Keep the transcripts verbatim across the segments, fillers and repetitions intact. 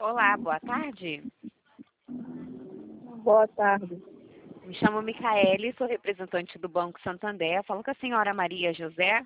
Olá, boa tarde. Boa tarde. Me chamo Micaele, sou representante do Banco Santander. Falo com a senhora Maria José.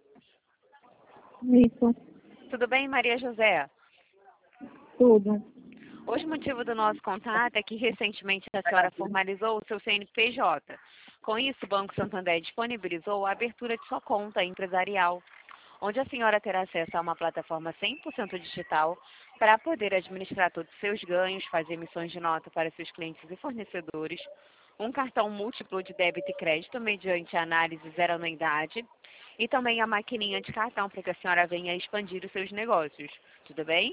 Isso, Tudo bem, Maria José? tudo. Hoje o motivo do nosso contato é que recentemente a senhora formalizou o seu C N P J. Com isso, o Banco Santander disponibilizou a abertura de sua conta empresarial, onde a senhora terá acesso a uma plataforma cem por cento digital para poder administrar todos os seus ganhos, fazer emissões de nota para seus clientes e fornecedores, um cartão múltiplo de débito e crédito mediante análise zero anuidade e também a maquininha de cartão para que a senhora venha expandir os seus negócios. Tudo bem?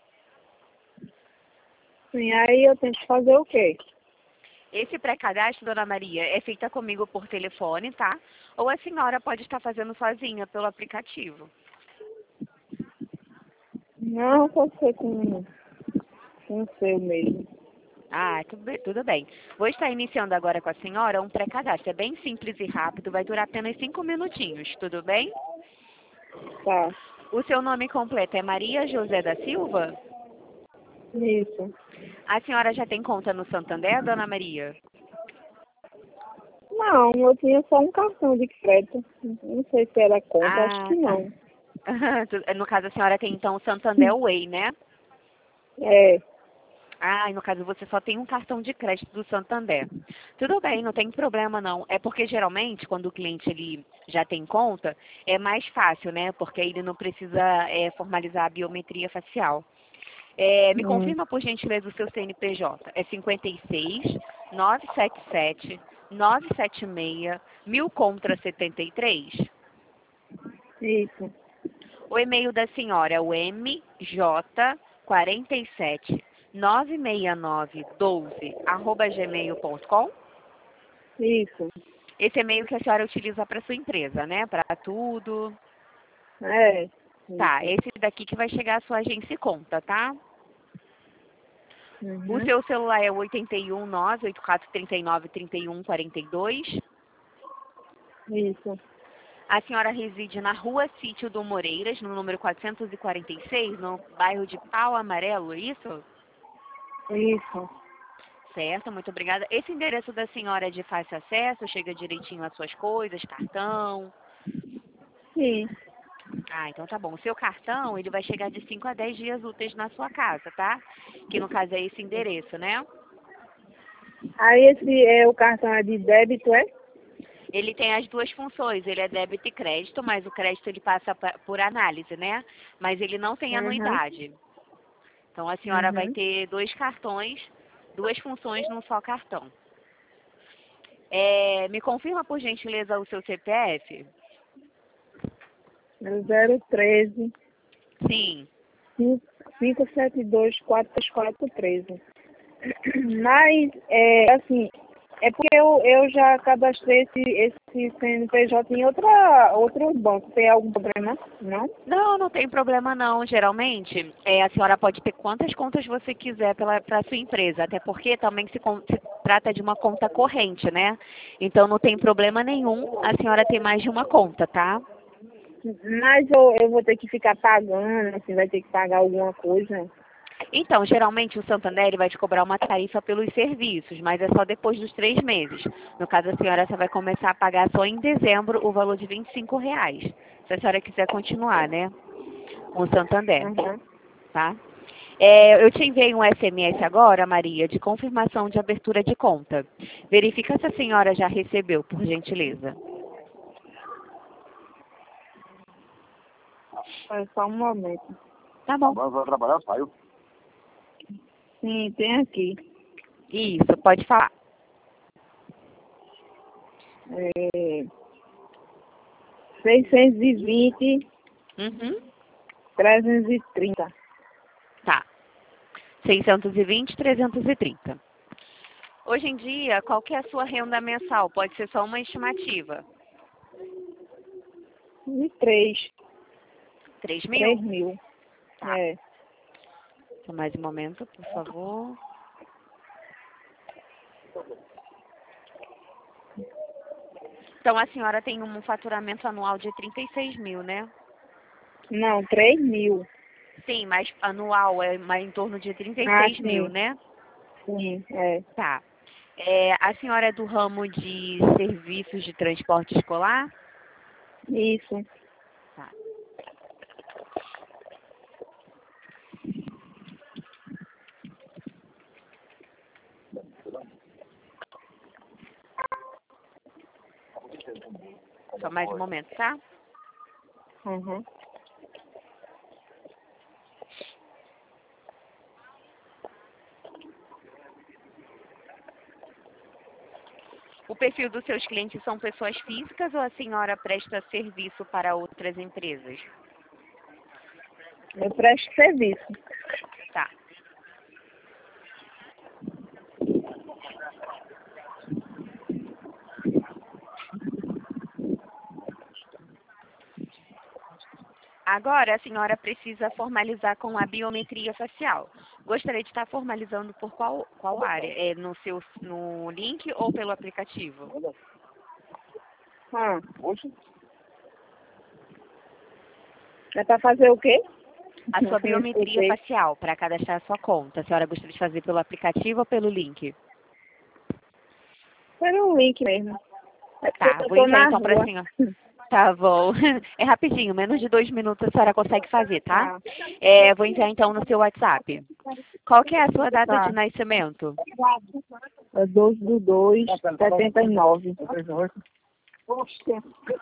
Sim, aí eu tenho que fazer o quê? Esse pré-cadastro, dona Maria, é feita comigo por telefone, tá? Ou a senhora pode estar fazendo sozinha pelo aplicativo. Não, pode ser com, com o seu mesmo. Ah, tudo bem, tudo bem. Vou estar iniciando agora com a senhora um pré-cadastro. É bem simples e rápido, vai durar apenas cinco minutinhos, tudo bem? Tá, O seu nome completo é Maria José da Silva? isso. A senhora já tem conta no Santander, dona Maria? Não, eu tinha só um cartão de crédito. Não sei se era conta, acho Ah, que tá. não. No caso, a senhora tem então o Santander Way, né? É, Ah, e no caso você só tem um cartão de crédito do Santander. Tudo bem, não tem problema não. É porque geralmente quando o cliente ele já tem conta, é mais fácil, né? Porque aí ele não precisa é, formalizar a biometria facial. É, me hum, confirma por gentileza o seu C N P J. É cinquenta e seis, novecentos e setenta e sete, novecentos e setenta e seis, mil contra setenta e três. isso, O e-mail da senhora é o m j quarenta e sete nove seis nove um dois arroba gmail ponto com. isso. Esse e-mail que a senhora utiliza para sua empresa, né? Para tudo. É, Tá, isso. esse daqui que vai chegar à sua agência e conta, tá? O Uhum, seu celular é o oito um nove oito quatro três nove três um quatro dois. isso, A senhora reside na rua Sítio do Moreiras, no número quatrocentos e quarenta e seis, no bairro de Pau Amarelo, é isso? isso. Certo, muito obrigada. Esse endereço da senhora é de fácil acesso? Chega direitinho às suas coisas, cartão? Sim. Ah, então tá bom. O seu cartão, ele vai chegar de cinco a dez dias úteis na sua casa, tá? Que no caso é esse endereço, né? Aí esse é o cartão é de débito, é? Ele tem as duas funções, ele é débito e crédito, mas o crédito ele passa pa- por análise, né? Mas ele não tem Uhum, anuidade. Então a senhora vai uhum. ter dois cartões, duas funções num só cartão. É, me confirma, por gentileza, o seu C P F? É zero treze, Sim. cinco sete dois, quatro quatro três. Mas, é, assim, é porque eu, eu já cadastrei esse, esse C N P J em outra, outro banco. Tem algum problema? Não? Não, não tem problema não. Geralmente, é, a senhora pode ter quantas contas você quiser para a sua empresa, até porque também se, con- se trata de uma conta corrente, né? Então não tem problema nenhum a senhora ter mais de uma conta, tá? Mas eu, eu vou ter que ficar pagando, assim, vai ter que pagar alguma coisa. Então, geralmente o Santander ele vai te cobrar uma tarifa pelos serviços, mas é só depois dos três meses. No caso, a senhora só vai começar a pagar só em dezembro o valor de vinte e cinco reais. Se a senhora quiser continuar, né? Com o Santander, Uhum. tá? É, eu te enviei um S M S agora, Maria, de confirmação de abertura de conta. Verifica se a senhora já recebeu, por gentileza. É só um momento. Tá bom. Agora vai trabalhar, saiu. Sim, tem aqui. Isso, pode falar. É, seiscentos e vinte, Uhum. trezentos e trinta. Tá. seiscentos e vinte, trezentos e trinta. Hoje em dia, qual que é a sua renda mensal? Pode ser só uma estimativa. E três. Três Três mil? mil. Tá. É. Só mais um momento, por favor. Então, a senhora tem um faturamento anual de trinta e seis mil, né? Não, três mil. Sim, mas anual é mais em torno de trinta e Ah, seis mil, sim. né? Sim, é. Tá. É, a senhora é do ramo de serviços de transporte escolar? Isso. Tá. Só mais um momento, tá? Uhum. O perfil dos seus clientes são pessoas físicas ou a senhora presta serviço para outras empresas? Eu presto serviço. Tá. Agora a senhora precisa formalizar com a biometria facial. Gostaria de estar formalizando por qual, qual área? É no seu no link ou pelo aplicativo? Ah. É para fazer o quê? A sua Não biometria escutei. facial para cadastrar a sua conta. A senhora gostaria de fazer pelo aplicativo ou pelo link? Era um link mesmo. É porque Tá, eu vou tô enviar na então para a rua. senhora. Tá bom. É rapidinho, menos de dois minutos a senhora consegue fazer, tá? Tá. É, vou enviar então no seu WhatsApp. Qual que é a sua data de Tá. nascimento? É doze do dois, setenta e nove. Poxa.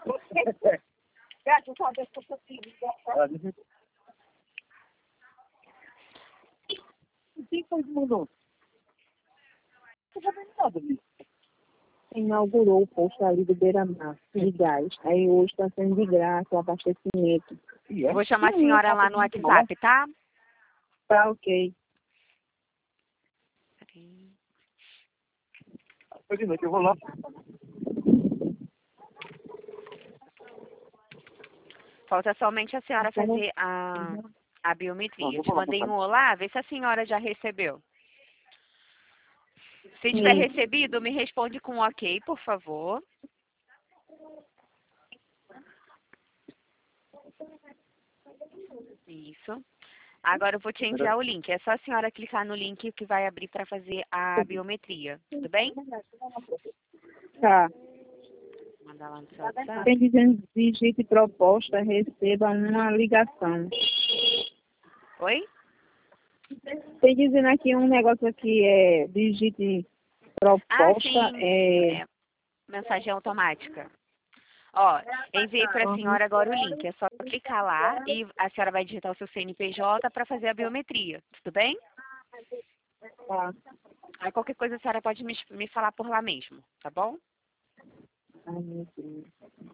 Inaugurou o posto ali do Beira-Mar, de gás. Aí hoje está sendo de graça o abastecimento. Eu vou chamar a senhora lá no WhatsApp, tá? Tá ok. Eu vou lá. Falta somente a senhora fazer a, a biometria. Te mandei um olá, vê se a senhora já recebeu. Se tiver Sim. recebido, me responde com ok, por favor. Isso. Agora eu vou te enviar o link. É só a senhora clicar no link que vai abrir para fazer a biometria. Tudo bem? Tá. Vou mandar lá no seu WhatsApp. Tem dizendo digite proposta, receba uma ligação. Oi? Tem dizendo aqui um negócio aqui, é digite Ah, proposta, sim. é... É, mensagem automática. Ó, enviei para a senhora agora o link. É só clicar lá e a senhora vai digitar o seu C N P J para fazer a biometria. Tudo bem? Tá. Aí qualquer coisa a senhora pode me, me falar por lá mesmo, tá bom? Ai, meu Deus.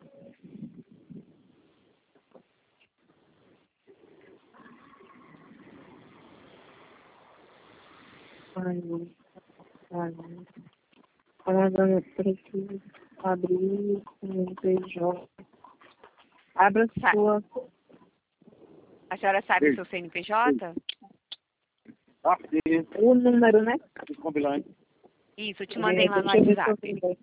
Ai, meu. Ai, meu. Amazônia precisa abrir o C N P J. Abra Sa- sua... A senhora sabe o seu C N P J? Ah, sim. o número, né? Combinado. Isso, eu te mandei lá no Deixa eu ver se eu WhatsApp. tenho.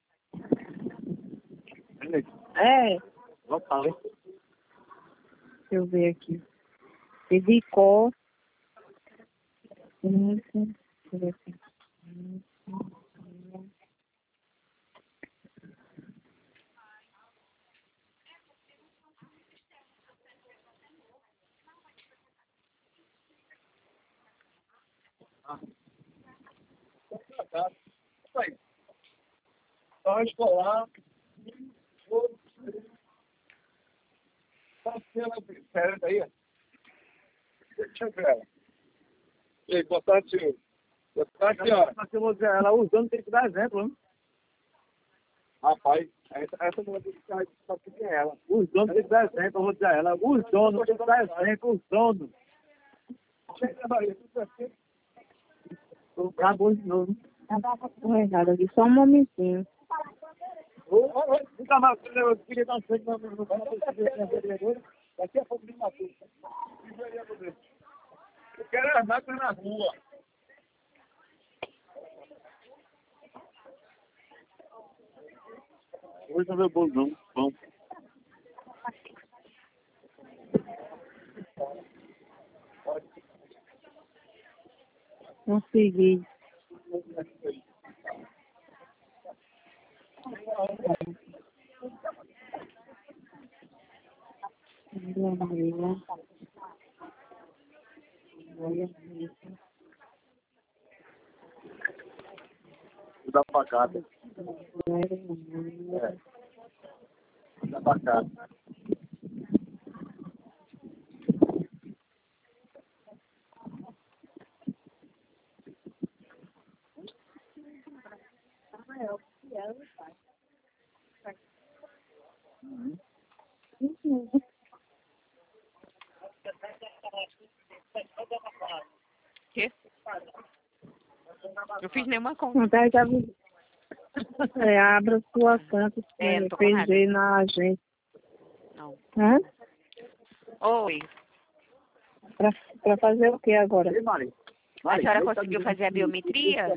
É, Local, hein? deixa eu ver aqui. Edicó. Isso. Deixa eu ver aqui. Só escolar. Espera aí. Deixa eu ver ela. Ei, boa tarde, senhor. Boa tarde, senhora. Mas eu vou dizer, ela usando tem que dar exemplo, né? Rapaz, essa, essa mulher tem que dar exemplo quem é ela. Os donos tem que dar exemplo, eu vou dizer a ela. Os donos tem que dar exemplo, os donos. Acabou de novo. Tá errado aqui, só um momentinho. Nunca mais eu queria dar um jeito no meu vereador. Daqui a pouco me matou. Eu quero as máquinas na rua. Hoje não veio bolo, não. Bom. Consegui. Dá pra cá. É. Dá pra cá. Uhum. Quê? Não fiz nenhuma conta. Não, tá, já vi. É, abra sua conta, É, não é, tô com nada. P G na agência. Não. Hã? Oi. Pra, pra fazer o que agora? Ei, Mari. A senhora conseguiu fazer a biometria?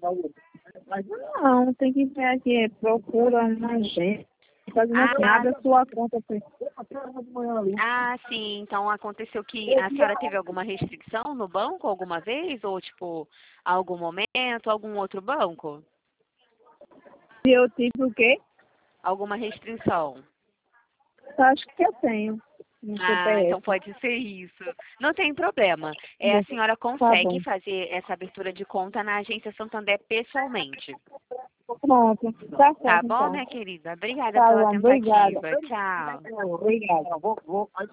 Não, tem que ver aqui, procura na agência. Fazendo assim, Ah, abre a sua conta. Ah, sim. Então aconteceu que a senhora teve alguma restrição no banco alguma vez? Ou, tipo, algum momento, algum outro banco? Se eu tive o quê? Alguma restrição? Acho que eu tenho. No Ah, C P F. então pode ser isso. Não tem problema. É, a senhora Tá consegue bom. fazer essa abertura de conta na agência Santander pessoalmente. Pronto. Tá Tá certo, bom, então. minha querida? Obrigada Tá pela bom, obrigada. tentativa. Tchau. Obrigada. Vou, vou.